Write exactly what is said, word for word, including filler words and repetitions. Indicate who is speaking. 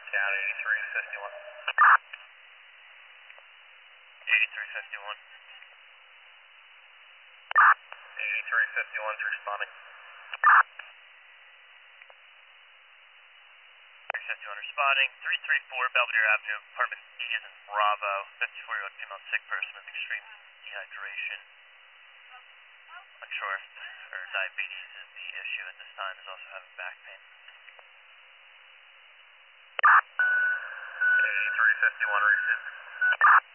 Speaker 1: Down eighty-three fifty-one. eighty-three fifty-one. eighty-three fifty-one is responding. three fifty-one responding. three three four Belvedere Avenue, apartment E is in Bravo. fifty-four-year-old female sick person with extreme dehydration. Unsure if her diabetes is the issue at this time, is also having back pain. eighty-three fifty-one received.